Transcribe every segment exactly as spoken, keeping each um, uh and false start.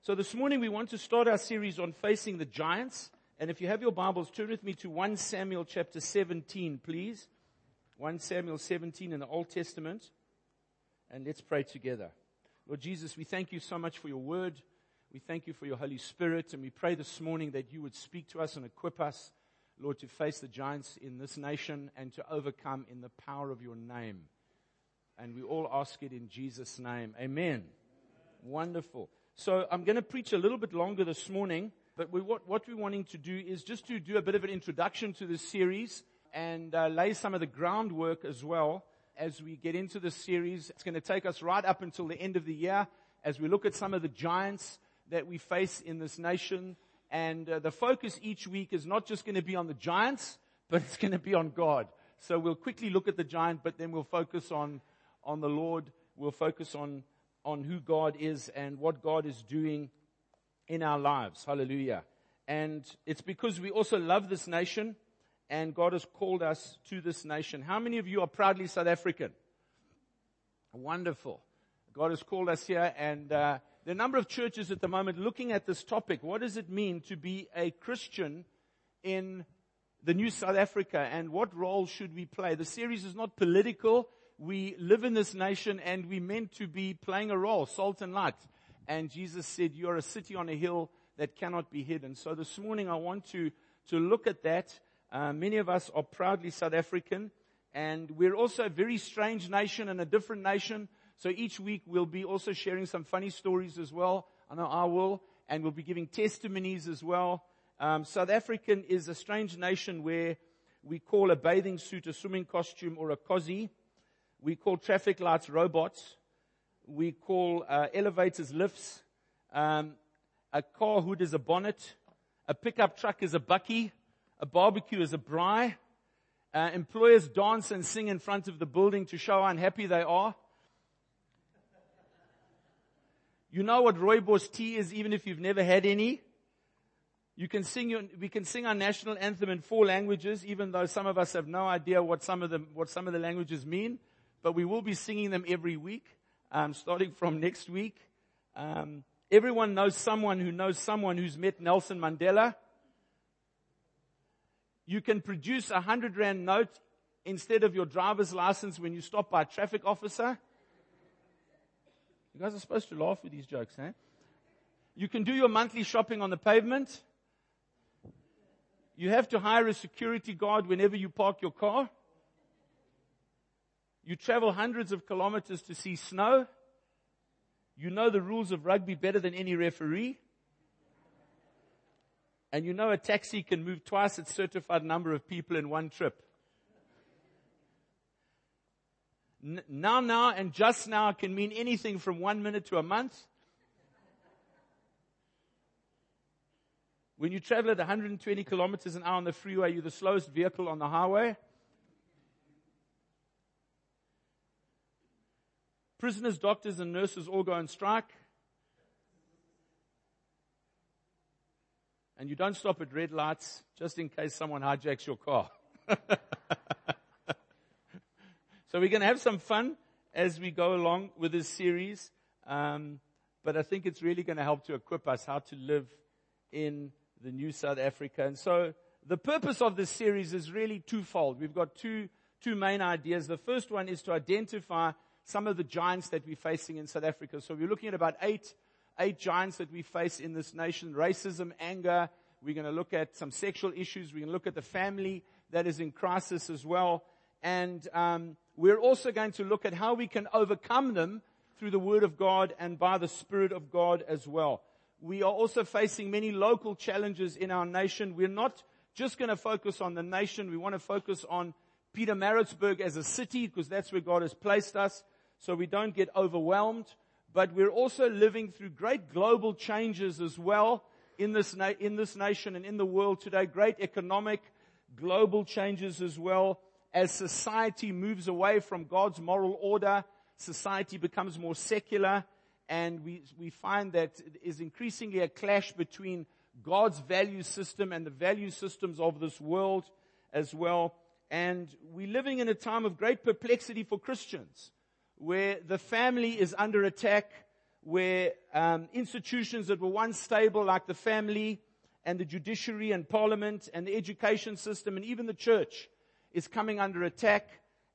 So this morning we want to start our series on facing the giants. And if you have your Bibles, turn with me to First Samuel chapter seventeen, please. First Samuel seventeen in the Old Testament. And let's pray together. Lord Jesus, we thank you so much for your word. We thank you for your Holy Spirit. And we pray this morning that you would speak to us and equip us, Lord, to face the giants in this nation and to overcome in the power of your name. And we all ask it in Jesus' name. Amen. Wonderful. So I'm going to preach a little bit longer this morning, but we, what, what we're wanting to do is just to do a bit of an introduction to this series and uh, lay some of the groundwork as well as we get into this series. It's going to take us right up until the end of the year as we look at some of the giants that we face in this nation. And uh, the focus each week is not just going to be on the giants, but it's going to be on God. So we'll quickly look at the giant, but then we'll focus on, on the Lord. We'll focus on, on who God is and what God is doing in our lives. Hallelujah. And it's because we also love this nation, and God has called us to this nation. How many of you are proudly South African? Wonderful. God has called us here, and uh, there are a number of churches at the moment looking at this topic. What does it mean to be a Christian in the new South Africa, and what role should we play? The series is not political. We live in this nation, and we're meant to be playing a role, salt and light. And Jesus said, you are a city on a hill that cannot be hidden. So this morning I want to, to look at that. Uh, many of us are proudly South African, and we're also a very strange nation and a different nation. So each week we'll be also sharing some funny stories as well. I know I will, and we'll be giving testimonies as well. Um, South African is a strange nation where we call a bathing suit a swimming costume or a cozy. We call traffic lights robots. We call uh, elevators lifts. Um, a car hood is a bonnet. A pickup truck is a bucky. A barbecue is a braai. Uh, employers dance and sing in front of the building to show how unhappy they are. You know what rooibos tea is, even if you've never had any. You can sing your, we can sing our national anthem in four languages, even though some of us have no idea what some of the, what some of the languages mean. But we will be singing them every week, um, starting from next week. Um, everyone knows someone who knows someone who's met Nelson Mandela. You can produce a hundred rand note instead of your driver's license when you stop by a traffic officer. You guys are supposed to laugh with these jokes, eh? You can do your monthly shopping on the pavement. You have to hire a security guard whenever you park your car. You travel hundreds of kilometers to see snow. You know the rules of rugby better than any referee. And you know a taxi can move twice its certified number of people in one trip. N- now, now, and just now can mean anything from one minute to a month. When you travel at one hundred twenty kilometers an hour on the freeway, you're the slowest vehicle on the highway. Prisoners, doctors, and nurses all go on strike. And you don't stop at red lights just in case someone hijacks your car. So we're going to have some fun as we go along with this series. Um, but I think it's really going to help to equip us how to live in the new South Africa. And so the purpose of this series is really twofold. We've got two, two main ideas. The first one is to identify some of the giants that we're facing in South Africa. So we're looking at about eight Eight giants that we face in this nation: racism, anger. We're going to look at some sexual issues. We're going to look at the family that is in crisis as well. And um, we're also going to look at how we can overcome them through the Word of God and by the Spirit of God as well. We are also facing many local challenges in our nation. We're not just going to focus on the nation. We want to focus on Pietermaritzburg as a city, because that's where God has placed us, so we don't get overwhelmed. But we're also living through great global changes as well in this na- in this nation and in the world today. Great economic global changes as well. As society moves away from God's moral order, society becomes more secular, and we we find that it is increasingly a clash between God's value system and the value systems of this world as well. And we're living in a time of great perplexity for Christians, where the family is under attack, where um, institutions that were once stable, like the family and the judiciary and parliament and the education system and even the church, is coming under attack,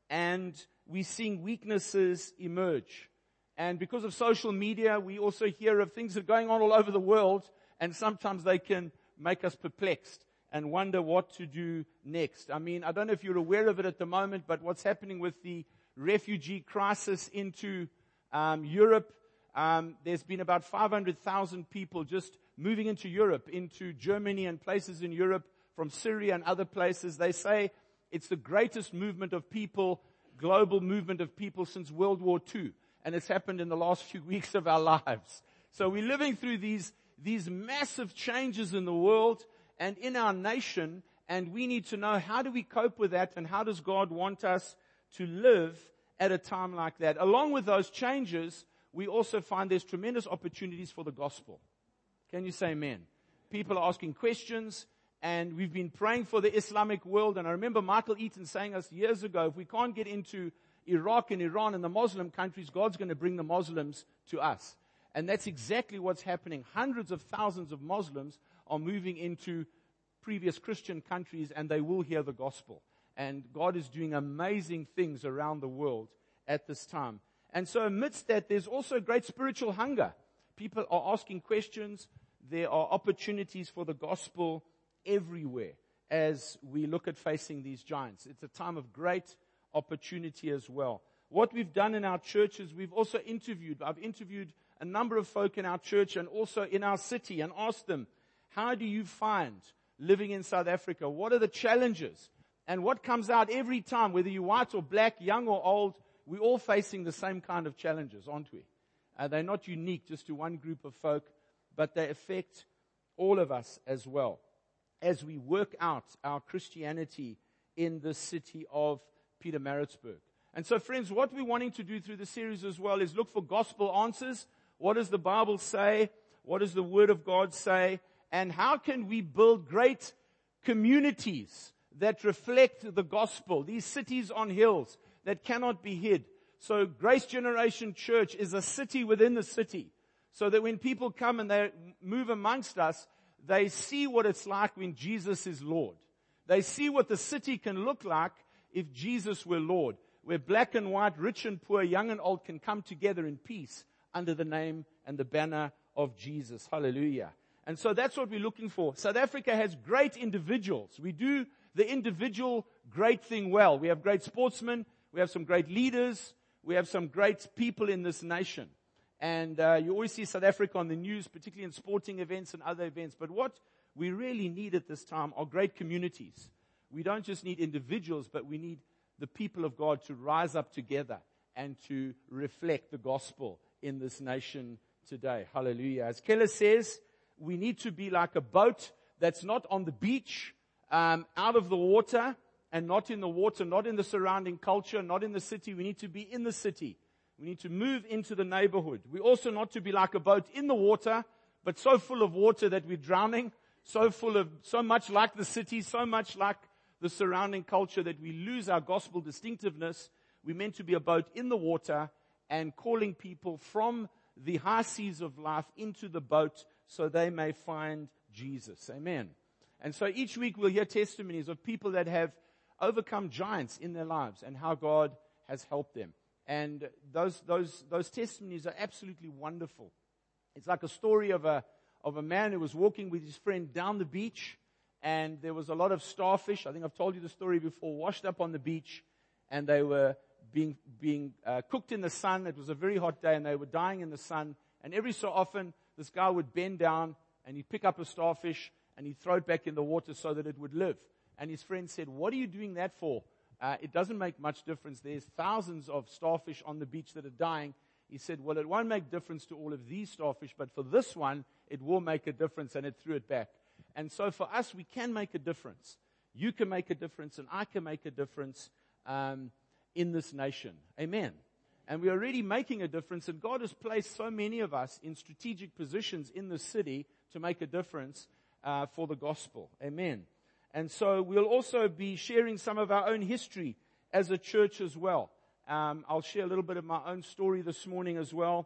and we're seeing weaknesses emerge. And because of social media, we also hear of things that are going on all over the world, and sometimes they can make us perplexed and wonder what to do next. I mean, I don't know if you're aware of it at the moment, but what's happening with the refugee crisis into um, Europe, um, there's been about five hundred thousand people just moving into Europe, into Germany and places in Europe from Syria and other places. They say it's the greatest movement of people, global movement of people since World War Two. And it's happened in the last few weeks of our lives. So we're living through these, these massive changes in the world and in our nation, and we need to know, how do we cope with that, and how does God want us to live at a time like that? Along with those changes, we also find there's tremendous opportunities for the gospel. Can you say amen? People are asking questions, and we've been praying for the Islamic world. And I remember Michael Eaton saying us years ago, if we can't get into Iraq and Iran and the Muslim countries, God's going to bring the Muslims to us. And that's exactly what's happening. Hundreds of thousands of Muslims are moving into previous Christian countries, and they will hear the gospel. And God is doing amazing things around the world at this time. And so amidst that, there's also great spiritual hunger. People are asking questions. There are opportunities for the gospel everywhere as we look at facing these giants. It's a time of great opportunity as well. What we've done in our churches, we've also interviewed. I've interviewed a number of folk in our church and also in our city and asked them, how do you find living in South Africa? What are the challenges? And what comes out every time, whether you're white or black, young or old, we're all facing the same kind of challenges, aren't we? Uh, they're not unique just to one group of folk, but they affect all of us as well as we work out our Christianity in the city of Pietermaritzburg. And so, friends, what we're wanting to do through the series as well is look for gospel answers. What does the Bible say? What does the Word of God say? And how can we build great communities that reflect the gospel? These cities on hills that cannot be hid. So Grace Generation Church is a city within the city. So that when people come and they move amongst us, they see what it's like when Jesus is Lord. They see what the city can look like if Jesus were Lord, where black and white, rich and poor, young and old can come together in peace under the name and the banner of Jesus. Hallelujah. And so that's what we're looking for. South Africa has great individuals. We do the individual great thing well. We have great sportsmen. We have some great leaders. We have some great people in this nation. And uh, you always see South Africa on the news, particularly in sporting events and other events. But what we really need at this time are great communities. We don't just need individuals, but we need the people of God to rise up together and to reflect the gospel in this nation today. Hallelujah. As Keller says, we need to be like a boat that's not on the beach, um, out of the water, and not in the water, not in the surrounding culture, not in the city. We need to be in the city. We need to move into the neighborhood. We also not to be like a boat in the water, but so full of water that we're drowning, so full of, so much like the city, so much like the surrounding culture that we lose our gospel distinctiveness. We're meant to be a boat in the water and calling people from the high seas of life into the boat so they may find Jesus. Amen. And so each week we'll hear testimonies of people that have overcome giants in their lives and how God has helped them. And those those those testimonies are absolutely wonderful. It's like a story of a of a man who was walking with his friend down the beach, and there was a lot of starfish. I think I've told you the story before, washed up on the beach, and they were being being uh, cooked in the sun. It was a very hot day, and they were dying in the sun. And every so often, this guy would bend down, and he'd pick up a starfish, and he'd throw it back in the water so that it would live. And his friend said, "What are you doing that for? Uh, it doesn't make much difference. There's thousands of starfish on the beach that are dying." He said, "Well, it won't make difference to all of these starfish, but for this one, it will make a difference," and it threw it back. And so for us, we can make a difference. You can make a difference, and I can make a difference um, in this nation. Amen. And we're already making a difference, and God has placed so many of us in strategic positions in the city to make a difference uh, for the gospel. Amen. And so we'll also be sharing some of our own history as a church as well. Um, I'll share a little bit of my own story this morning as well.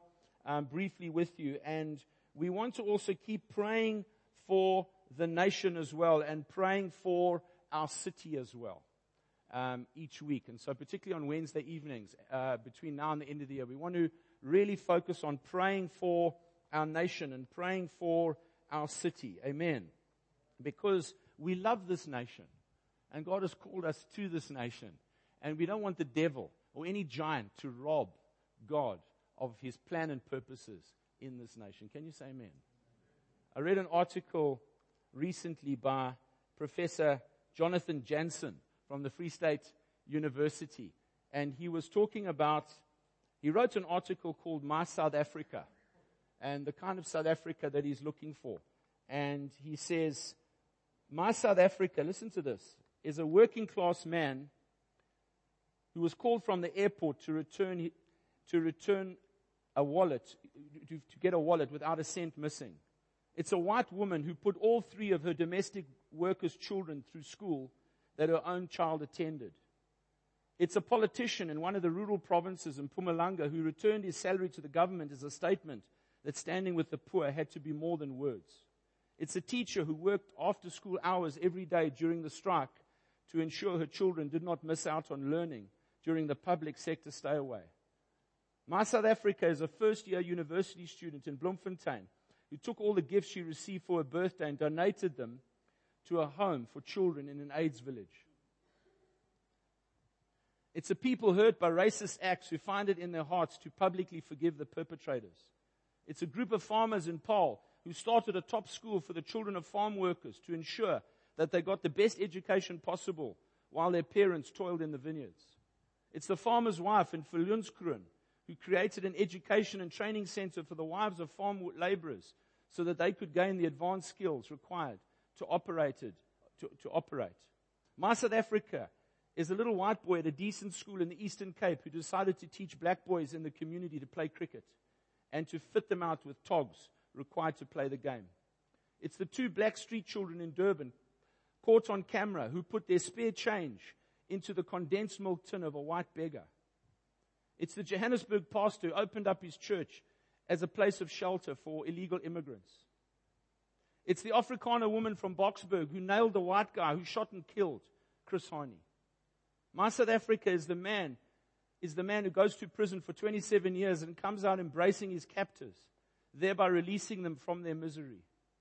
um, briefly with you. And we want to also keep praying for the nation as well, and praying for our city as well, um, each week. And so particularly on Wednesday evenings, uh, between now and the end of the year, we want to really focus on praying for our nation and praying for our city. Amen. Because we love this nation, and God has called us to this nation, and we don't want the devil or any giant to rob God of his plan and purposes in this nation. Can you say amen? I read an article recently by Professor Jonathan Jansen from the Free State University, and he was talking about, he wrote an article called My South Africa, and the kind of South Africa that he's looking for. And he says, my South Africa, listen to this, is a working class man who was called from the airport to return to return a wallet, to, to get a wallet without a cent missing. It's a white woman who put all three of her domestic workers' children through school that her own child attended. It's a politician in one of the rural provinces in Mpumalanga who returned his salary to the government as a statement that standing with the poor had to be more than words. It's a teacher who worked after school hours every day during the strike to ensure her children did not miss out on learning during the public sector stay away. My South Africa is a first-year university student in Bloemfontein who took all the gifts she received for her birthday and donated them to a home for children in an AIDS village. It's a people hurt by racist acts who find it in their hearts to publicly forgive the perpetrators. It's a group of farmers in Paarl who started a top school for the children of farm workers to ensure that they got the best education possible while their parents toiled in the vineyards. It's the farmer's wife in Viljoenskroon who created an education and training center for the wives of farm laborers so that they could gain the advanced skills required to operate it, to, to operate. My South Africa is a little white boy at a decent school in the Eastern Cape who decided to teach black boys in the community to play cricket and to fit them out with togs required to play the game. It's the two black street children in Durban caught on camera who put their spare change into the condensed milk tin of a white beggar. It's the Johannesburg pastor who opened up his church as a place of shelter for illegal immigrants. It's the Afrikaner woman from Boksburg who nailed the white guy who shot and killed Chris Hani. My South Africa is the man, is the man who goes to prison for twenty-seven years and comes out embracing his captors, thereby releasing them from their misery.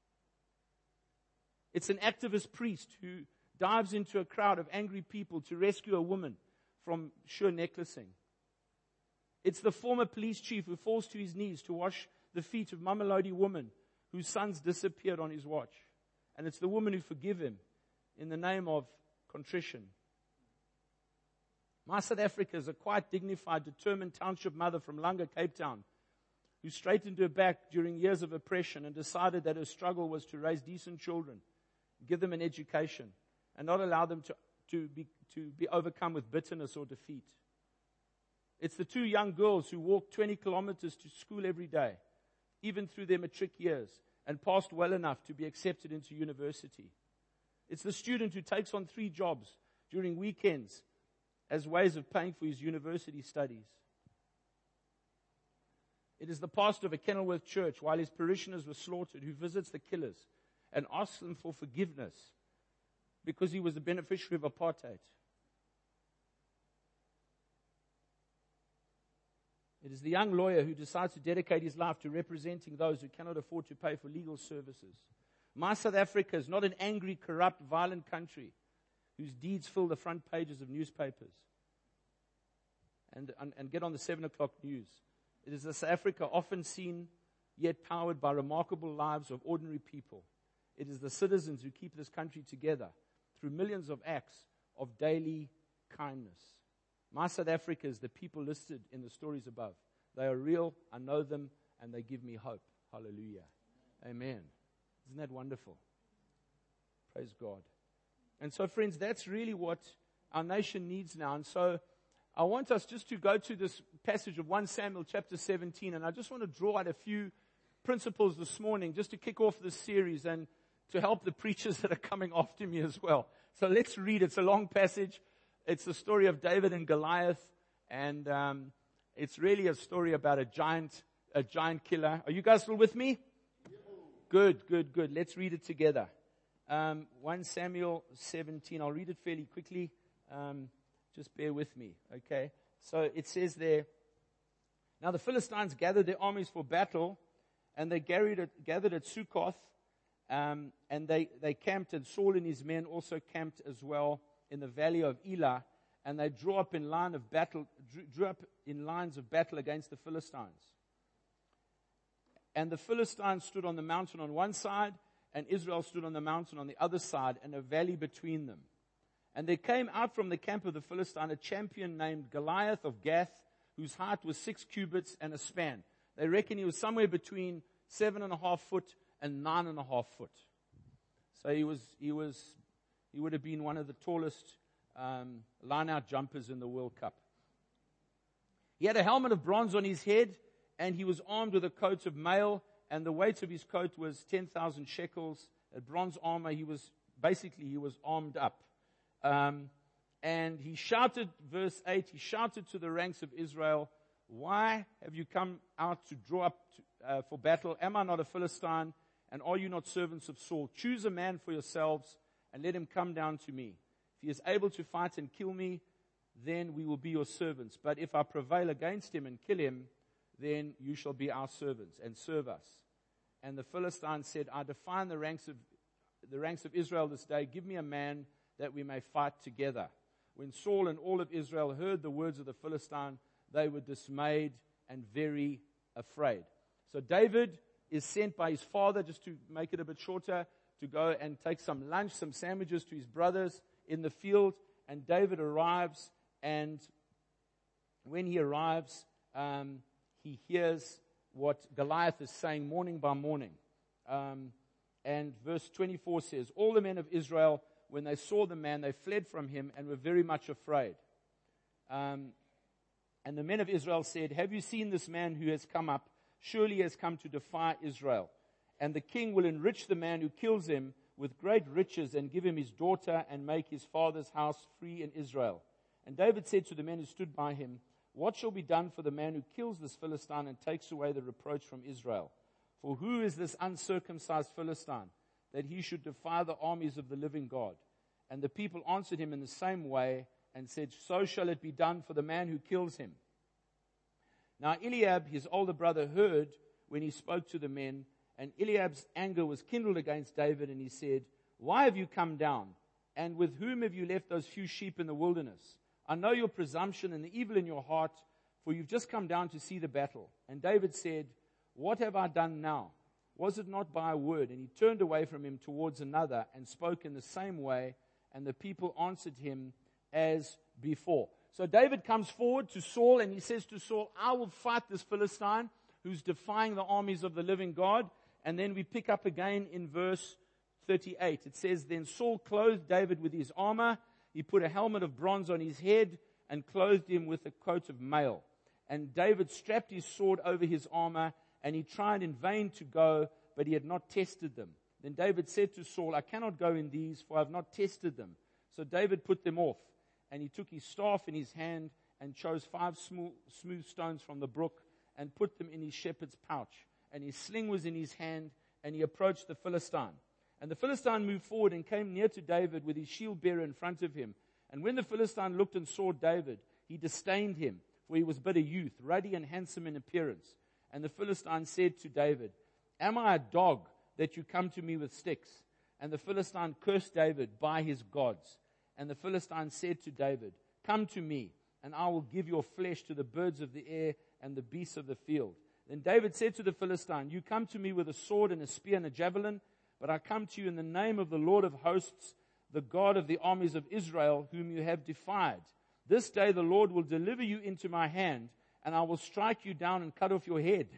It's an activist priest who dives into a crowd of angry people to rescue a woman from sure necklacing. It's the former police chief who falls to his knees to wash the feet of Mamelodi woman whose sons disappeared on his watch. And it's the woman who forgive him in the name of contrition. My South Africa is a quite dignified, determined township mother from Langa, Cape Town, who straightened her back during years of oppression and decided that her struggle was to raise decent children, give them an education, and not allow them to, to, be, to be overcome with bitterness or defeat. It's the two young girls who walked twenty kilometers to school every day, even through their matric years, and passed well enough to be accepted into university. It's the student who takes on three jobs during weekends as ways of paying for his university studies. It is the pastor of a Kenilworth church, while his parishioners were slaughtered, who visits the killers and asks them for forgiveness because he was the beneficiary of apartheid. It is the young lawyer who decides to dedicate his life to representing those who cannot afford to pay for legal services. My South Africa is not an angry, corrupt, violent country whose deeds fill the front pages of newspapers and, and, and get on the seven o'clock news. It is a South Africa often seen, yet powered by remarkable lives of ordinary people. It is the citizens who keep this country together through millions of acts of daily kindness. My South Africa is the people listed in the stories above. They are real, I know them, and they give me hope. Hallelujah. Amen. Isn't that wonderful? Praise God. And so, friends, that's really what our nation needs now. And so I want us just to go to this passage of First Samuel chapter seventeen, and I just want to draw out a few principles this morning just to kick off this series and to help the preachers that are coming after me as well. So let's read. It's a long passage. It's the story of David and Goliath, and um, it's really a story about a giant a giant killer. Are you guys still with me? Good, good, good. Let's read it together. Um, First Samuel seventeen. I'll read it fairly quickly. Um, just bear with me, okay? So it says there, now the Philistines gathered their armies for battle, and they gathered at, gathered at Sukkoth, um, and they, they camped, and Saul and his men also camped as well in the valley of Elah, and they drew up in line of battle, drew, drew up in lines of battle against the Philistines. And the Philistines stood on the mountain on one side, and Israel stood on the mountain on the other side, and a valley between them. And there came out from the camp of the Philistine a champion named Goliath of Gath, whose height was six cubits and a span. They reckon he was somewhere between seven and a half foot and nine and a half foot. So he was, he was, he would have been one of the tallest um, line-out jumpers in the World Cup. He had a helmet of bronze on his head, and he was armed with a coat of mail, and the weight of his coat was ten thousand shekels. A bronze armor, he was, basically, he was armed up. Um, and he shouted, verse eight, he shouted to the ranks of Israel, why have you come out to draw up to, uh, for battle? Am I not a Philistine? And are you not servants of Saul? Choose a man for yourselves, and let him come down to me. If he is able to fight and kill me, then we will be your servants. But if I prevail against him and kill him, then you shall be our servants and serve us. And the Philistines said, I define the ranks of the ranks of Israel this day. Give me a man that we may fight together. When Saul and all of Israel heard the words of the Philistine, they were dismayed and very afraid. So David is sent by his father, just to make it a bit shorter, to go and take some lunch, some sandwiches to his brothers in the field. And David arrives, and when he arrives, um, he hears what Goliath is saying morning by morning. Um, and verse twenty-four says, all the men of Israel, when they saw the man, they fled from him and were very much afraid. Um, and the men of Israel said, have you seen this man who has come up? Surely he has come to defy Israel. And the king will enrich the man who kills him with great riches and give him his daughter and make his father's house free in Israel. And David said to the men who stood by him, what shall be done for the man who kills this Philistine and takes away the reproach from Israel? For who is this uncircumcised Philistine, that he should defy the armies of the living God? And the people answered him in the same way and said, so shall it be done for the man who kills him. Now Eliab, his older brother, heard when he spoke to the men, and Eliab's anger was kindled against David, and he said, why have you come down? And with whom have you left those few sheep in the wilderness? I know your presumption and the evil in your heart, for you've just come down to see the battle. And David said, what have I done now? Was it not by a word? And he turned away from him towards another and spoke in the same way, and the people answered him as before. So David comes forward to Saul, and he says to Saul, I will fight this Philistine who's defying the armies of the living God. And then we pick up again in verse thirty-eight. It says, then Saul clothed David with his armor. He put a helmet of bronze on his head and clothed him with a coat of mail. And David strapped his sword over his armor, and he tried in vain to go, but he had not tested them. Then David said to Saul, I cannot go in these, for I have not tested them. So David put them off, and he took his staff in his hand and chose five smooth, smooth stones from the brook and put them in his shepherd's pouch. And his sling was in his hand, and he approached the Philistine. And the Philistine moved forward and came near to David with his shield bearer in front of him. And when the Philistine looked and saw David, he disdained him, for he was but a youth, ruddy and handsome in appearance. And the Philistine said to David, am I a dog that you come to me with sticks? And the Philistine cursed David by his gods. And the Philistine said to David, come to me, and I will give your flesh to the birds of the air and the beasts of the field. Then David said to the Philistine, you come to me with a sword and a spear and a javelin, but I come to you in the name of the Lord of hosts, the God of the armies of Israel, whom you have defied. This day the Lord will deliver you into my hand, and I will strike you down and cut off your head.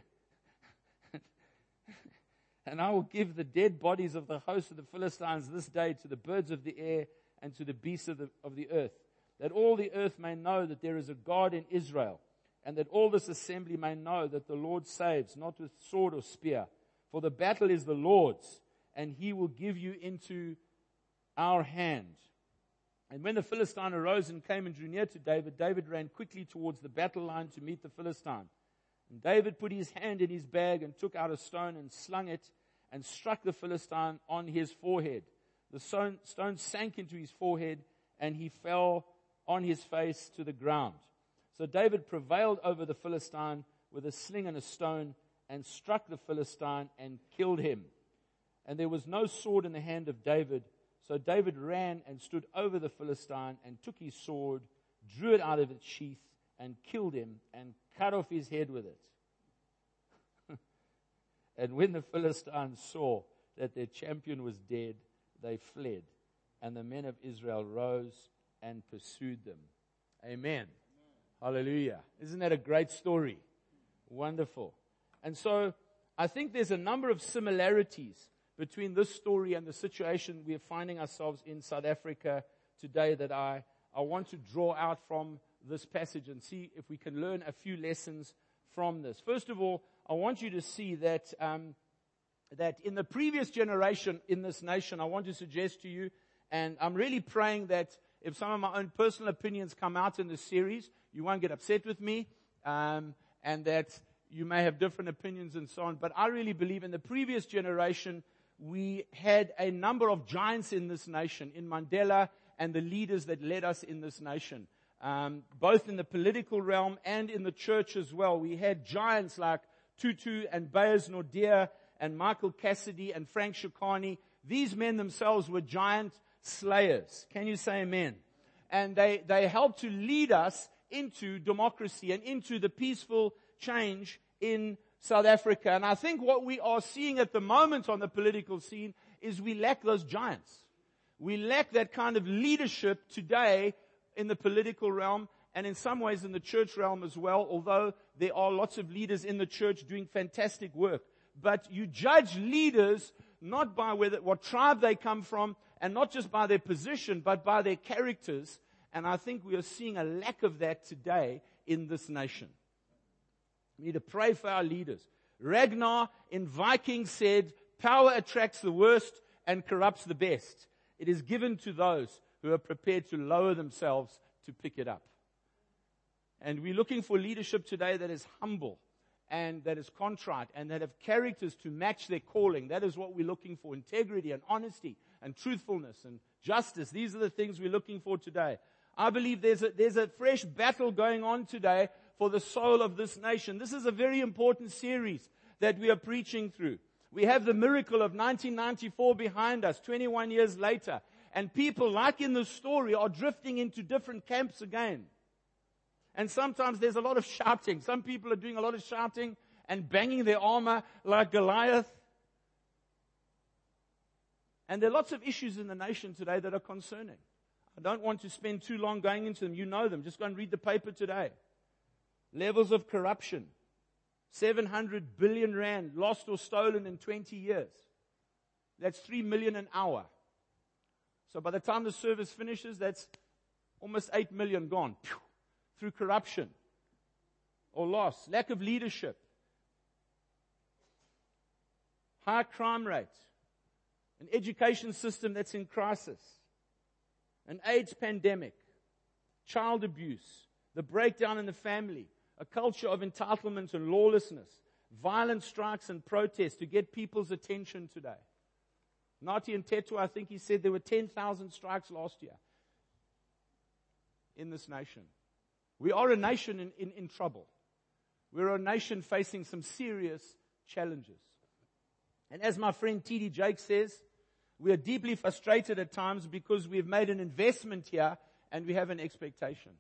And I will give the dead bodies of the host of the Philistines this day to the birds of the air and to the beasts of the, of the earth, that all the earth may know that there is a God in Israel, and that all this assembly may know that the Lord saves, not with sword or spear. For the battle is the Lord's, and he will give you into our hand. And when the Philistine arose and came and drew near to David, David ran quickly towards the battle line to meet the Philistine. And David put his hand in his bag and took out a stone and slung it and struck the Philistine on his forehead. The stone, stone sank into his forehead and he fell on his face to the ground. So David prevailed over the Philistine with a sling and a stone and struck the Philistine and killed him. And there was no sword in the hand of David. So David ran and stood over the Philistine and took his sword, drew it out of its sheath, and killed him and cut off his head with it. And when the Philistines saw that their champion was dead, they fled. And the men of Israel rose and pursued them. Amen. Amen. Hallelujah. Isn't that a great story? Wonderful. And so I think there's a number of similarities between this story and the situation we are finding ourselves in South Africa today that I, I want to draw out from this passage and see if we can learn a few lessons from this. First of all, I want you to see that um, that in the previous generation in this nation, I want to suggest to you, and I'm really praying that if some of my own personal opinions come out in this series, you won't get upset with me, um, and that you may have different opinions and so on. But I really believe in the previous generation, we had a number of giants in this nation, in Mandela and the leaders that led us in this nation, um, both in the political realm and in the church as well. We had giants like Tutu and Beyers Naudé and Michael Cassidy and Frank Shikani. These men themselves were giant slayers. Can you say amen? And they, they helped to lead us into democracy and into the peaceful change in South Africa. And I think what we are seeing at the moment on the political scene is we lack those giants. We lack that kind of leadership today in the political realm and in some ways in the church realm as well, although there are lots of leaders in the church doing fantastic work. But you judge leaders not by whether, what tribe they come from, and not just by their position, but by their characters. And I think we are seeing a lack of that today in this nation. We need to pray for our leaders. Ragnar in Vikings said, power attracts the worst and corrupts the best. It is given to those who are prepared to lower themselves to pick it up. And we're looking for leadership today that is humble and that is contrite and that have characters to match their calling. That is what we're looking for. Integrity and honesty and truthfulness and justice. These are the things we're looking for today. I believe there's a, there's a fresh battle going on today for the soul of this nation. This is a very important series that we are preaching through. We have the miracle of nineteen ninety-four behind us, twenty-one years later. And people, like in the story, are drifting into different camps again. And sometimes there's a lot of shouting. Some people are doing a lot of shouting and banging their armor like Goliath. And there are lots of issues in the nation today that are concerning. I don't want to spend too long going into them. You know them. Just go and read the paper today. Levels of corruption. seven hundred billion rand lost or stolen in twenty years. That's three million an hour. So by the time the service finishes, that's almost eight million gone. Pew, through corruption or loss. Lack of leadership. High crime rate. An education system that's in crisis. An AIDS pandemic. Child abuse. The breakdown in the family. A culture of entitlement and lawlessness. Violent strikes and protests to get people's attention today. Nati and Tetu, I think he said there were ten thousand strikes last year in this nation. We are a nation in, in, in trouble. We're a nation facing some serious challenges. And as my friend T D Jake says, we are deeply frustrated at times because we've made an investment here and we have an expectation.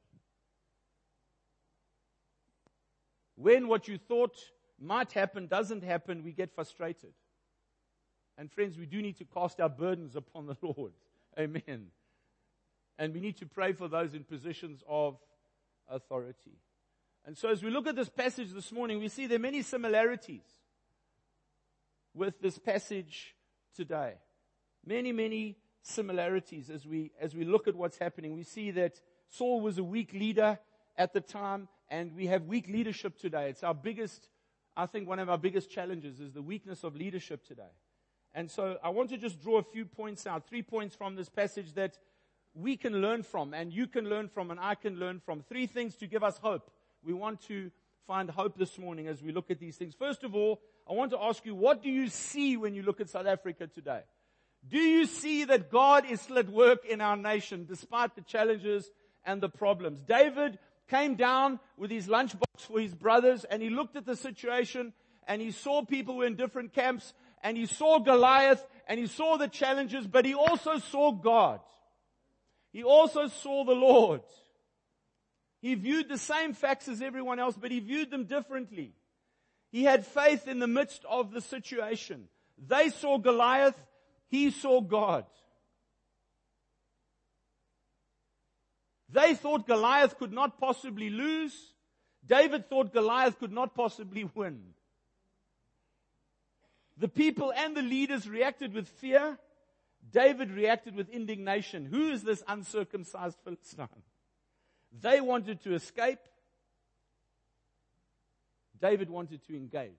When what you thought might happen doesn't happen, we get frustrated. And friends, we do need to cast our burdens upon the Lord. Amen. And we need to pray for those in positions of authority. And so as we look at this passage this morning, we see there are many similarities with this passage today. Many, many similarities as we as we look at what's happening. We see that Saul was a weak leader at the time, and we have weak leadership today. It's our biggest, I think one of our biggest challenges is the weakness of leadership today. And so I want to just draw a few points out, three points from this passage that we can learn from, and you can learn from, and I can learn from. Three things to give us hope. We want to find hope this morning as we look at these things. First of all, I want to ask you, what do you see when you look at South Africa today? Do you see that God is still at work in our nation despite the challenges and the problems? David came down with his lunchbox for his brothers, and he looked at the situation, and he saw people who were in different camps, and he saw Goliath, and he saw the challenges, but he also saw God. He also saw the Lord. He viewed the same facts as everyone else, but he viewed them differently. He had faith in the midst of the situation. They saw Goliath, he saw God. They thought Goliath could not possibly lose. David thought Goliath could not possibly win. The people and the leaders reacted with fear. David reacted with indignation. Who is this uncircumcised Philistine? They wanted to escape. David wanted to engage.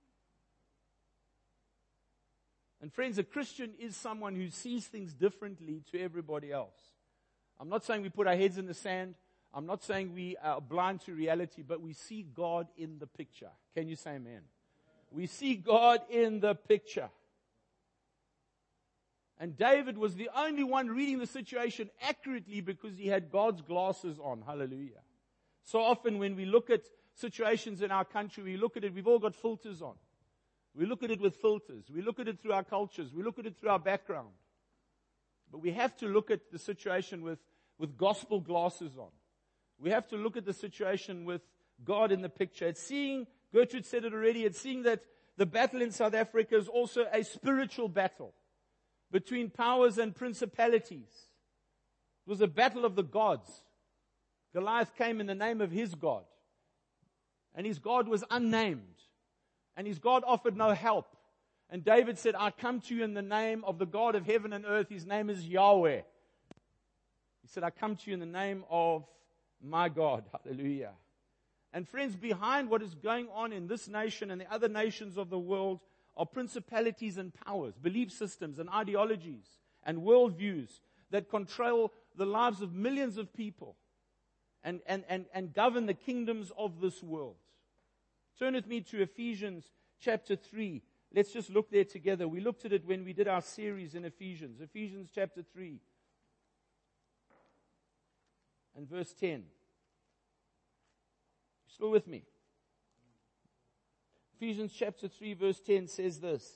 And friends, a Christian is someone who sees things differently to everybody else. I'm not saying we put our heads in the sand. I'm not saying we are blind to reality, but we see God in the picture. Can you say amen? We see God in the picture. And David was the only one reading the situation accurately because he had God's glasses on. Hallelujah. So often when we look at situations in our country, we look at it, we've all got filters on. We look at it with filters. We look at it through our cultures. We look at it through our background. But we have to look at the situation with, with gospel glasses on. We have to look at the situation with God in the picture. It's seeing, Gertrude said it already, it's seeing that the battle in South Africa is also a spiritual battle between powers and principalities. It was a battle of the gods. Goliath came in the name of his God. And his God was unnamed. And his God offered no help. And David said, I come to you in the name of the God of heaven and earth. His name is Yahweh. He said, I come to you in the name of my God. Hallelujah. And friends, behind what is going on in this nation and the other nations of the world are principalities and powers, belief systems and ideologies and worldviews that control the lives of millions of people and, and, and, and govern the kingdoms of this world. Turn with me to Ephesians chapter three. Let's just look there together. We looked at it when we did our series in Ephesians. Ephesians chapter three and verse ten. Still with me? Ephesians chapter three verse ten says this.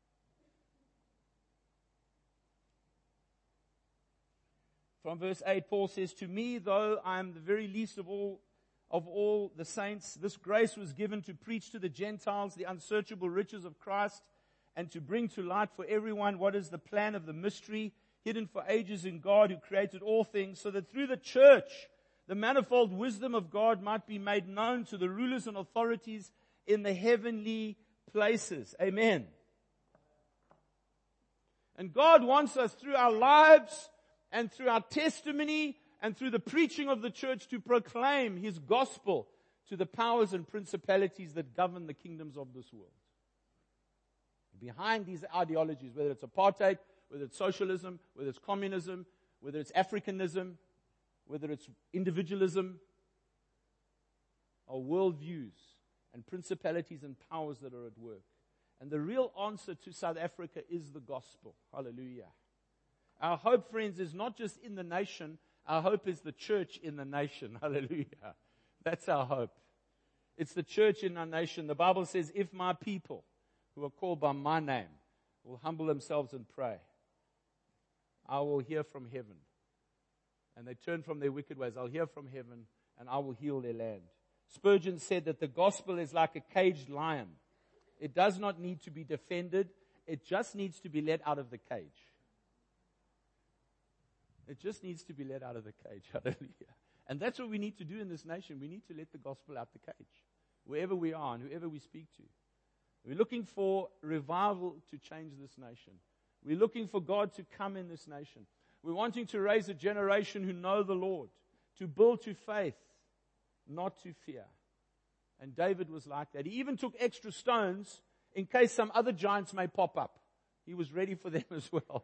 From verse eight, Paul says, to me, though I am the very least of all of all the saints, this grace was given to preach to the Gentiles the unsearchable riches of Christ and to bring to light for everyone what is the plan of the mystery hidden for ages in God who created all things, so that through the church the manifold wisdom of God might be made known to the rulers and authorities in the heavenly places. Amen. And God wants us through our lives and through our testimony and through the preaching of the church to proclaim His gospel to the powers and principalities that govern the kingdoms of this world. Behind these ideologies, whether it's apartheid, whether it's socialism, whether it's communism, whether it's Africanism, whether it's individualism, are worldviews and principalities and powers that are at work. And the real answer to South Africa is the gospel. Hallelujah. Our hope, friends, is not just in the nation. Our hope is the church in the nation. Hallelujah. That's our hope. It's the church in our nation. The Bible says, if my people who are called by my name will humble themselves and pray, I will hear from heaven. And they turn from their wicked ways. I'll hear from heaven and I will heal their land. Spurgeon said that the gospel is like a caged lion. It does not need to be defended. It just needs to be let out of the cage. It just needs to be let out of the cage. Hallelujah. And that's what we need to do in this nation. We need to let the gospel out the cage, wherever we are and whoever we speak to. We're looking for revival to change this nation. We're looking for God to come in this nation. We're wanting to raise a generation who know the Lord, to build to faith, not to fear. And David was like that. He even took extra stones in case some other giants may pop up. He was ready for them as well.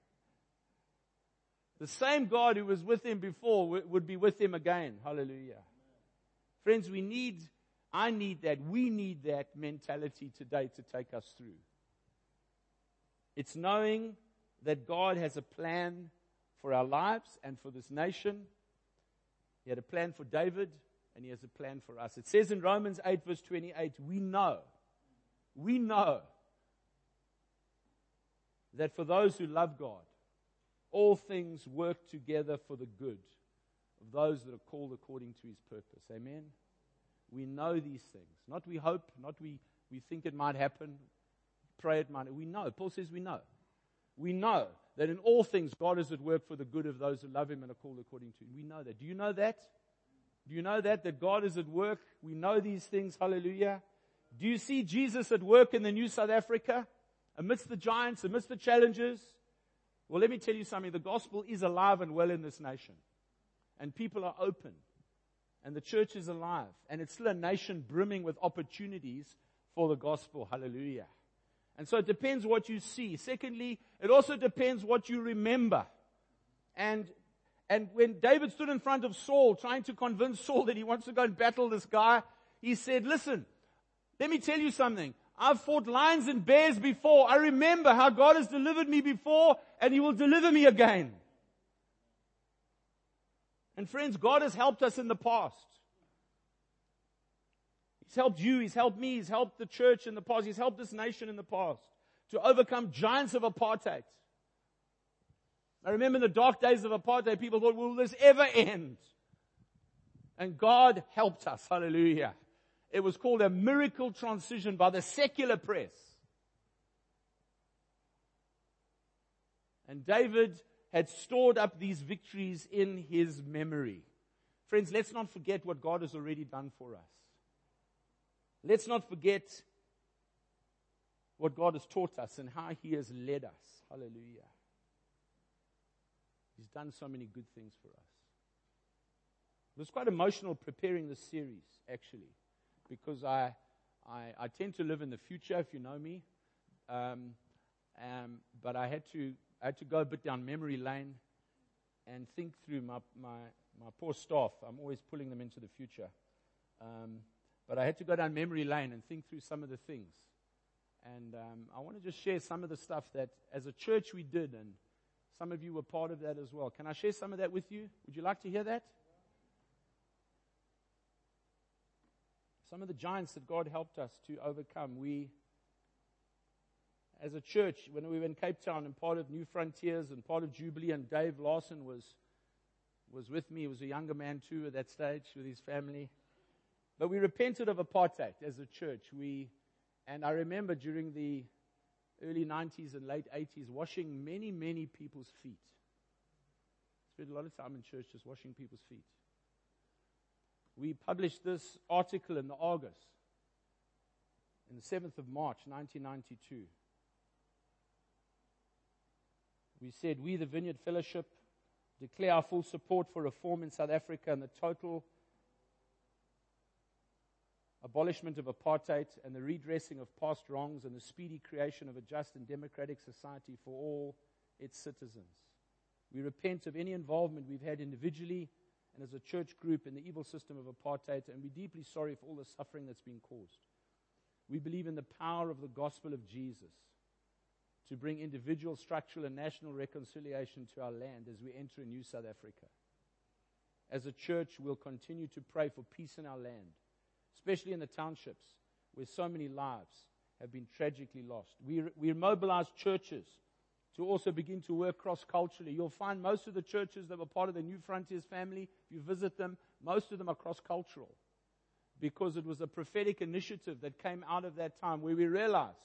The same God who was with him before would be with him again. Hallelujah. Friends, we need I need that. We need that mentality today to take us through. It's knowing that God has a plan for our lives and for this nation. He had a plan for David, and He has a plan for us. It says in Romans eight, verse twenty-eight, we know, we know that for those who love God, all things work together for the good of those that are called according to His purpose. Amen? We know these things. Not we hope, not we, we think it might happen, pray it might. We know. Paul says we know. We know that in all things God is at work for the good of those who love Him and are called according to Him. We know that. Do you know that? Do you know that? That God is at work? We know these things. Hallelujah. Do you see Jesus at work in the new South Africa? Amidst the giants, amidst the challenges? Well, let me tell you something. The gospel is alive and well in this nation. And people are open. And the church is alive. And it's still a nation brimming with opportunities for the gospel. Hallelujah. And so it depends what you see. Secondly, it also depends what you remember. And and when David stood in front of Saul, trying to convince Saul that he wants to go and battle this guy, he said, listen, let me tell you something. I've fought lions and bears before. I remember how God has delivered me before, and He will deliver me again. And friends, God has helped us in the past. He's helped you, He's helped me, He's helped the church in the past, He's helped this nation in the past to overcome giants of apartheid. I remember in the dark days of apartheid, people thought, will this ever end? And God helped us, hallelujah. It was called a miracle transition by the secular press. And David had stored up these victories in his memory. Friends, let's not forget what God has already done for us. Let's not forget what God has taught us and how He has led us. Hallelujah. He's done so many good things for us. It was quite emotional preparing this series, actually, because I, I, I tend to live in the future, if you know me. Um, um, but I had to I had to go a bit down memory lane and think through my my, my poor staff. I'm always pulling them into the future. Um, but I had to go down memory lane and think through some of the things. And um, I want to just share some of the stuff that as a church we did, and some of you were part of that as well. Can I share some of that with you? Would you like to hear that? Some of the giants that God helped us to overcome. We, as a church, when we were in Cape Town and part of New Frontiers and part of Jubilee, and Dave Larson was was with me. He was a younger man too at that stage with his family. But we repented of apartheid as a church. We, and I remember during the early nineties and late eighties, washing many, many people's feet. Spent a lot of time in church just washing people's feet. We published this article in the Argus on the seventh of March, nineteen ninety-two. We said, we, the Vineyard Fellowship, declare our full support for reform in South Africa and the total abolishment of apartheid and the redressing of past wrongs and the speedy creation of a just and democratic society for all its citizens. We repent of any involvement we've had individually and as a church group in the evil system of apartheid, and we're deeply sorry for all the suffering that's been caused. We believe in the power of the gospel of Jesus to bring individual, structural, and national reconciliation to our land as we enter a new South Africa. As a church, we'll continue to pray for peace in our land, especially in the townships where so many lives have been tragically lost. We, we mobilize churches to also begin to work cross-culturally. You'll find most of the churches that were part of the New Frontiers family, if you visit them, most of them are cross-cultural, because it was a prophetic initiative that came out of that time where we realized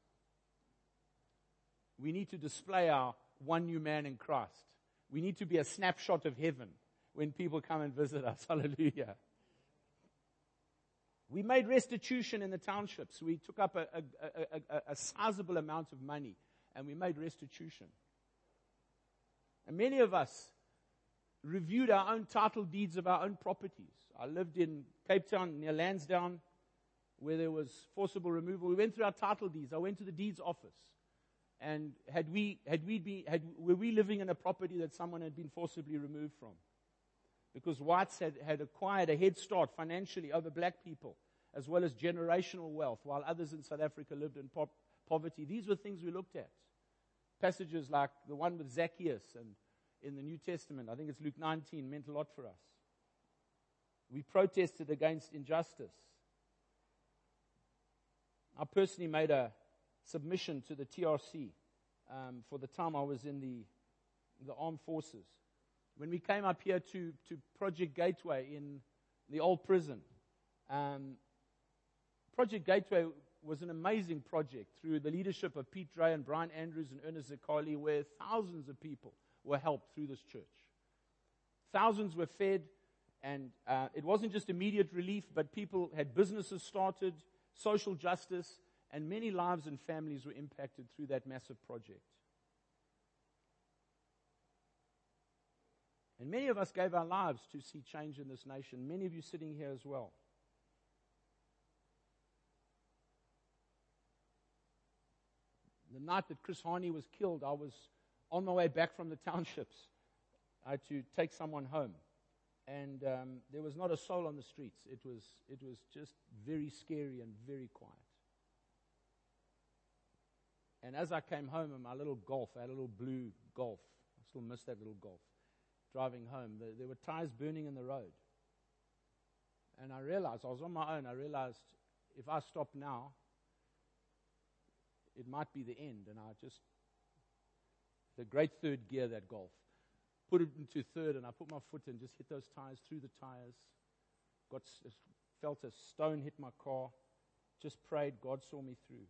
we need to display our one new man in Christ. We need to be a snapshot of heaven when people come and visit us. Hallelujah. We made restitution in the townships. We took up a, a, a, a, a sizable amount of money, and we made restitution. And many of us reviewed our own title deeds of our own properties. I lived in Cape Town near Lansdowne, where there was forcible removal. We went through our title deeds. I went to the deeds office. And had we, had we been, had, were we living in a property that someone had been forcibly removed from? Because whites had, had acquired a head start financially over black people. as well as generational wealth, while others in South Africa lived in po- poverty. These were things we looked at. Passages like the one with Zacchaeus and in the New Testament, I think it's Luke nineteen, meant a lot for us. We protested against injustice. I personally made a submission to the T R C um, for the time I was in the, the armed forces. When we came up here to, to Project Gateway in the old prison, um, Project Gateway was an amazing project through the leadership of Pete Dre and Brian Andrews and Ernest Zakali, where thousands of people were helped through this church. Thousands were fed, and uh, it wasn't just immediate relief, but people had businesses started, social justice, and many lives and families were impacted through that massive project. And many of us gave our lives to see change in this nation. Many of you sitting here as well. The night that Chris Harney was killed, I was on my way back from the townships. I had to take someone home. And um, there was not a soul on the streets. It was, it was just very scary and very quiet. And as I came home in my little Golf, I had a little blue Golf. I still miss that little Golf. Driving home, the, there were tires burning in the road. And I realized, I was on my own, I realized if I stop now, it might be the end. And I just, the great third gear, that Golf, put it into third, and I put my foot in, just hit those tires, through the tires, got, felt a stone hit my car, just prayed, God saw me through.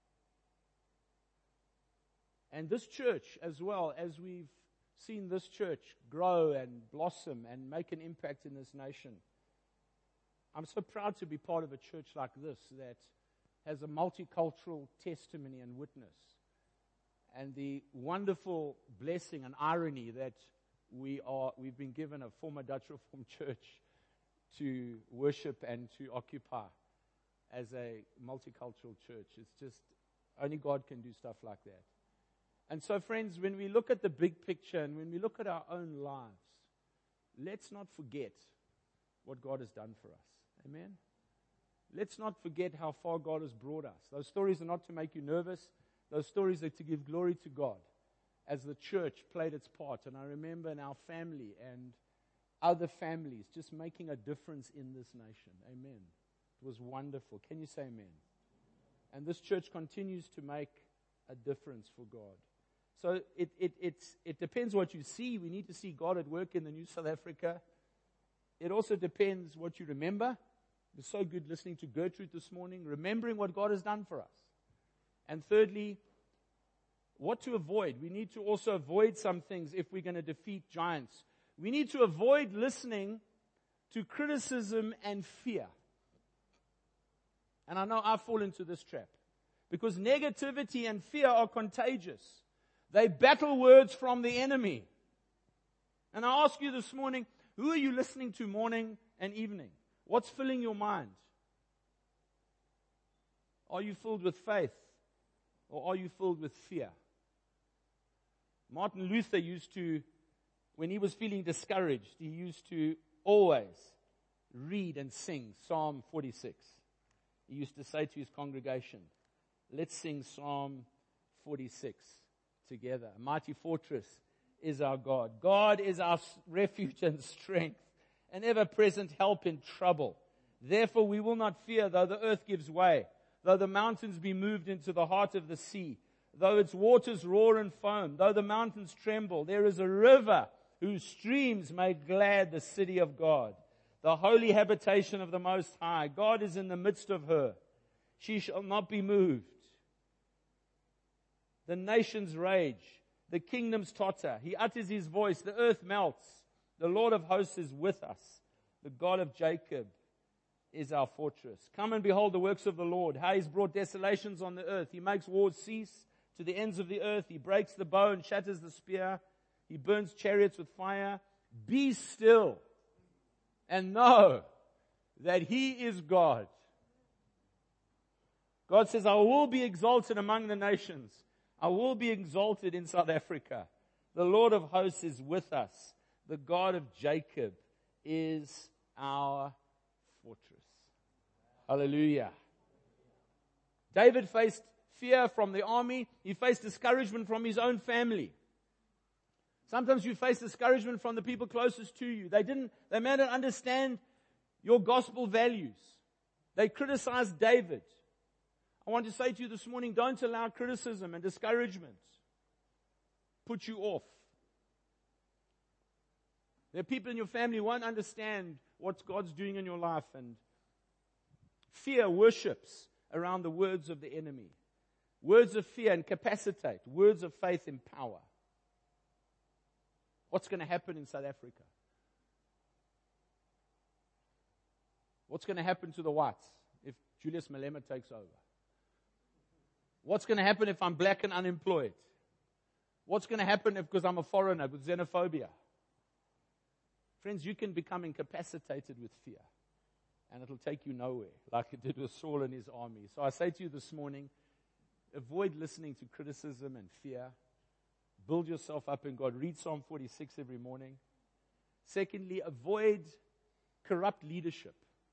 And this church as well, as we've seen this church grow and blossom and make an impact in this nation, I'm so proud to be part of a church like this that has a multicultural testimony and witness. And the wonderful blessing and irony that we are, we've been given a former Dutch Reformed church to worship and to occupy as a multicultural church. It's just, only God can do stuff like that. And so, friends, when we look at the big picture and when we look at our own lives, let's not forget what God has done for us. Amen? Let's not forget how far God has brought us. Those stories are not to make you nervous. Those stories are to give glory to God as the church played its part. And I remember in our family and other families just making a difference in this nation. Amen. It was wonderful. Can you say amen? And this church continues to make a difference for God. So it, it, it's, it depends what you see. We need to see God at work in the new South Africa. It also depends what you remember. It was so good listening to Gertrude this morning, remembering what God has done for us. And thirdly, what to avoid. We need to also avoid some things if we're going to defeat giants. We need to avoid listening to criticism and fear. And I know I fall into this trap, because negativity and fear are contagious. They battle words from the enemy. And I ask you this morning, who are you listening to morning and evening? What's filling your mind? Are you filled with faith, or are you filled with fear? Martin Luther used to, when he was feeling discouraged, he used to always read and sing Psalm forty-six. He used to say to his congregation, let's sing Psalm forty-six together. A mighty fortress is our God. God is our refuge and strength, an ever-present help in trouble. Therefore we will not fear, though the earth gives way, though the mountains be moved into the heart of the sea, though its waters roar and foam, though the mountains tremble. There is a river whose streams make glad the city of God, the holy habitation of the Most High. God is in the midst of her. She shall not be moved. The nations rage, the kingdoms totter. He utters his voice, the earth melts. The Lord of hosts is with us. The God of Jacob is our fortress. Come and behold the works of the Lord, how he's brought desolations on the earth. He makes wars cease to the ends of the earth. He breaks the bow and shatters the spear. He burns chariots with fire. Be still and know that he is God. God says, I will be exalted among the nations. I will be exalted in South Africa. The Lord of hosts is with us. The God of Jacob is our fortress. Hallelujah. David faced fear from the army. He faced discouragement from his own family. Sometimes you face discouragement from the people closest to you. They didn't, they may not understand your gospel values. They criticized David. I want to say to you this morning, don't allow criticism and discouragement put you off. There are people in your family who won't understand what God's doing in your life, and fear worships around the words of the enemy. Words of fear incapacitate. Words of faith empower. What's going to happen in South Africa? What's going to happen to the whites if Julius Malema takes over? What's going to happen if I'm black and unemployed? What's going to happen if, because I'm a foreigner, with xenophobia? Friends, you can become incapacitated with fear, and it'll take you nowhere, like it did with Saul and his army. So I say to you this morning, avoid listening to criticism and fear. Build yourself up in God. Read Psalm forty-six every morning. Secondly, avoid corrupt leadership.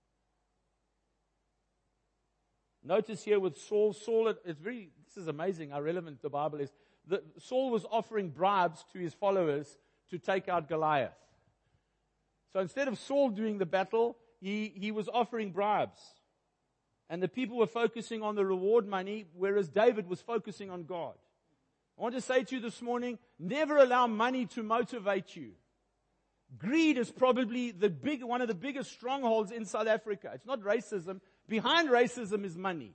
Notice here with Saul, Saul, it's very, this is amazing how relevant the Bible is. The, Saul was offering bribes to his followers to take out Goliath. So instead of Saul doing the battle, he, he was offering bribes. And the people were focusing on the reward money, whereas David was focusing on God. I want to say to you this morning, never allow money to motivate you. Greed is probably the big, one of the biggest strongholds in South Africa. It's not racism. Behind racism is money.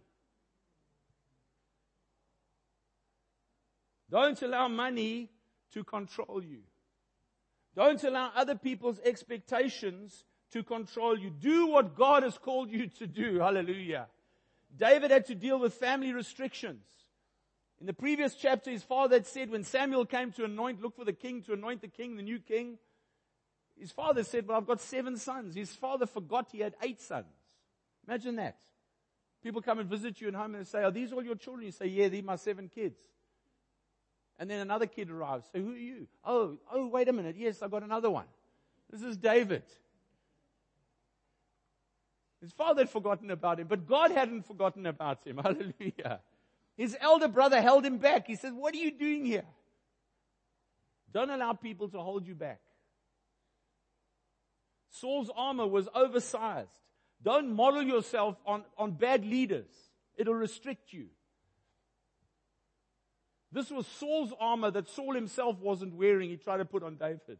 Don't allow money to control you. Don't allow other people's expectations to control you. Do what God has called you to do. Hallelujah. David had to deal with family restrictions. In the previous chapter, his father had said when Samuel came to anoint, look for the king, to anoint the king, the new king. His father said, well, I've got seven sons. His father forgot he had eight sons. Imagine that. People come and visit you at home and they say, are these all your children? You say, yeah, these are my seven kids. And then another kid arrives. Say, who are you? Oh, oh, wait a minute. Yes, I've got another one. This is David. His father had forgotten about him, but God hadn't forgotten about him. Hallelujah. His elder brother held him back. He said, what are you doing here? Don't allow people to hold you back. Saul's armor was oversized. Don't model yourself on, on bad leaders. It'll restrict you. This was Saul's armor that Saul himself wasn't wearing. He tried to put on David.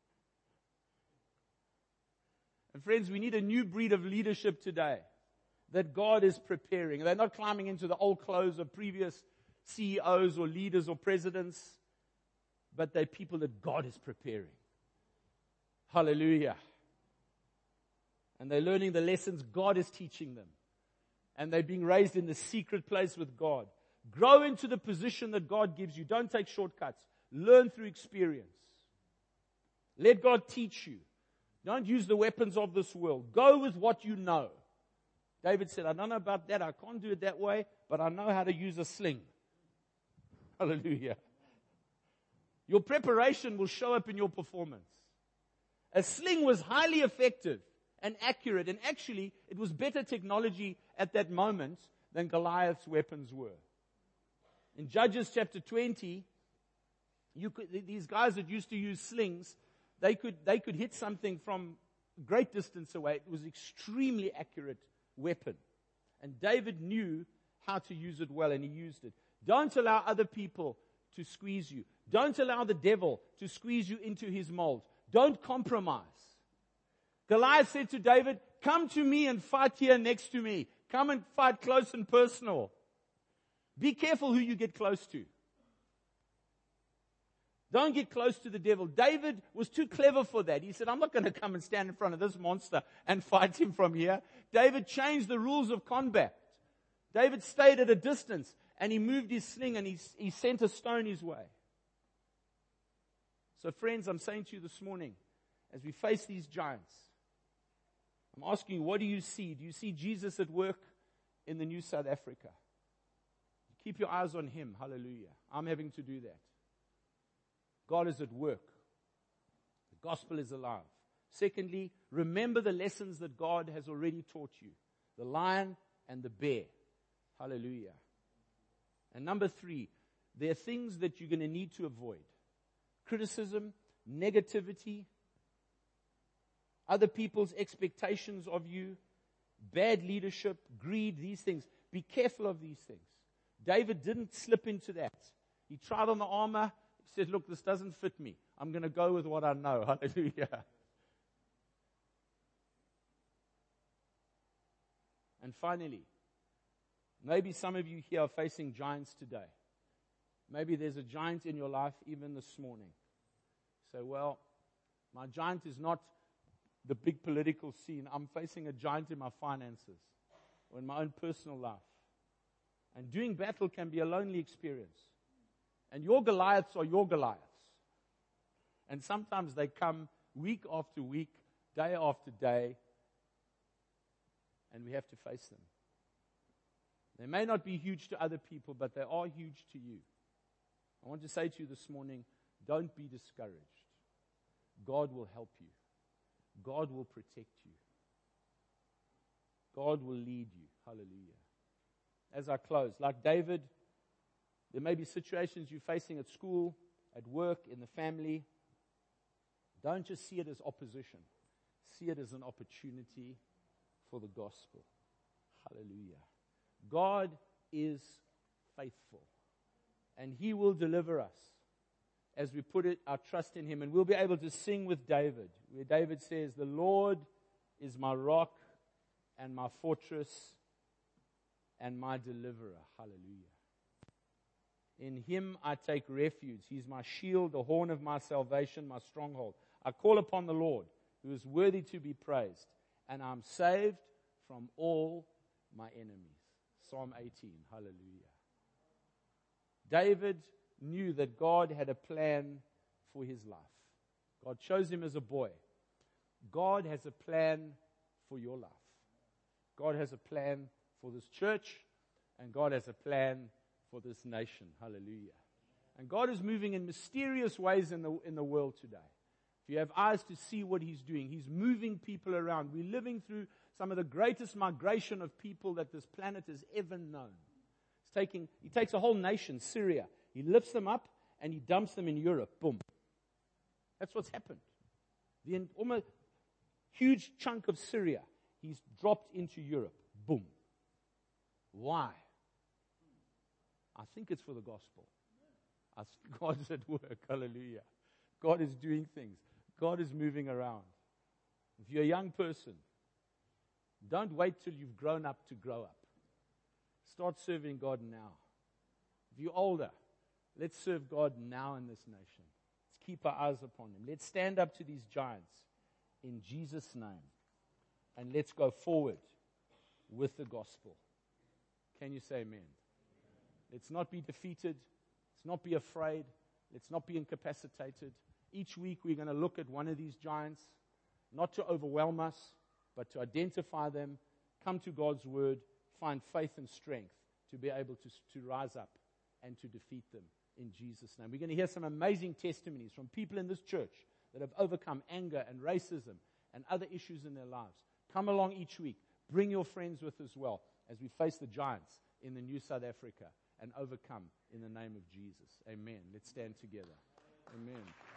And friends, we need a new breed of leadership today that God is preparing. They're not climbing into the old clothes of previous C E Os or leaders or presidents, but they're people that God is preparing. Hallelujah. And they're learning the lessons God is teaching them. And they're being raised in the secret place with God. Grow into the position that God gives you. Don't take shortcuts. Learn through experience. Let God teach you. Don't use the weapons of this world. Go with what you know. David said, I don't know about that. I can't do it that way, but I know how to use a sling. Hallelujah. Your preparation will show up in your performance. A sling was highly effective and accurate, and actually, it was better technology at that moment than Goliath's weapons were. In Judges chapter twenty, you could, these guys that used to use slings, they could, they could hit something from great distance away. It was extremely accurate weapon. And David knew how to use it well, and he used it. Don't allow other people to squeeze you. Don't allow the devil to squeeze you into his mold. Don't compromise. Goliath said to David, come to me and fight here next to me. Come and fight close and personal. Be careful who you get close to. Don't get close to the devil. David was too clever for that. He said, I'm not going to come and stand in front of this monster and fight him from here. David changed the rules of combat. David stayed at a distance and he moved his sling and he, he sent a stone his way. So friends, I'm saying to you this morning, as we face these giants, I'm asking you, what do you see? Do you see Jesus at work in the new South Africa? Keep your eyes on Him. Hallelujah. I'm having to do that. God is at work. The gospel is alive. Secondly, remember the lessons that God has already taught you. The lion and the bear. Hallelujah. And number three, there are things that you're going to need to avoid. Criticism, negativity, other people's expectations of you, bad leadership, greed, these things. Be careful of these things. David didn't slip into that. He tried on the armor. He said, look, this doesn't fit me. I'm going to go with what I know. Hallelujah. And finally, maybe some of you here are facing giants today. Maybe there's a giant in your life even this morning. So, well, my giant is not the big political scene. I'm facing a giant in my finances or in my own personal life. And doing battle can be a lonely experience. And your Goliaths are your Goliaths. And sometimes they come week after week, day after day, and we have to face them. They may not be huge to other people, but they are huge to you. I want to say to you this morning, don't be discouraged. God will help you. God will protect you. God will lead you. Hallelujah. As I close, like David, there may be situations you're facing at school, at work, in the family. Don't just see it as opposition. See it as an opportunity for the gospel. Hallelujah. God is faithful, and He will deliver us as we put it, our trust in Him. And we'll be able to sing with David, where David says, the Lord is my rock and my fortress and my deliverer. Hallelujah. In Him I take refuge. He's my shield, the horn of my salvation, my stronghold. I call upon the Lord, who is worthy to be praised, and I'm saved from all my enemies. Psalm eighteen. Hallelujah. David knew that God had a plan for his life. God chose him as a boy. God has a plan for your life. God has a plan for this church, and God has a plan for this nation. Hallelujah. And God is moving in mysterious ways in the, in the world today. If you have eyes to see what He's doing, He's moving people around. We're living through some of the greatest migration of people that this planet has ever known. It's taking, He takes a whole nation, Syria. He lifts them up and He dumps them in Europe. Boom. That's what's happened. The almost huge chunk of Syria, He's dropped into Europe. Boom. Why? I think it's for the gospel. I think God is at work. Hallelujah. God is doing things. God is moving around. If you're a young person, don't wait till you've grown up to grow up. Start serving God now. If you're older, let's serve God now in this nation. Let's keep our eyes upon Him. Let's stand up to these giants in Jesus' name. And let's go forward with the gospel. Can you say amen? Let's not be defeated. Let's not be afraid. Let's not be incapacitated. Each week we're going to look at one of these giants, not to overwhelm us, but to identify them, come to God's word, find faith and strength to be able to, to rise up and to defeat them in Jesus' name. We're going to hear some amazing testimonies from people in this church that have overcome anger and racism and other issues in their lives. Come along each week. Bring your friends with as well as we face the giants in the new South Africa and overcome in the name of Jesus. Amen. Let's stand together. Amen.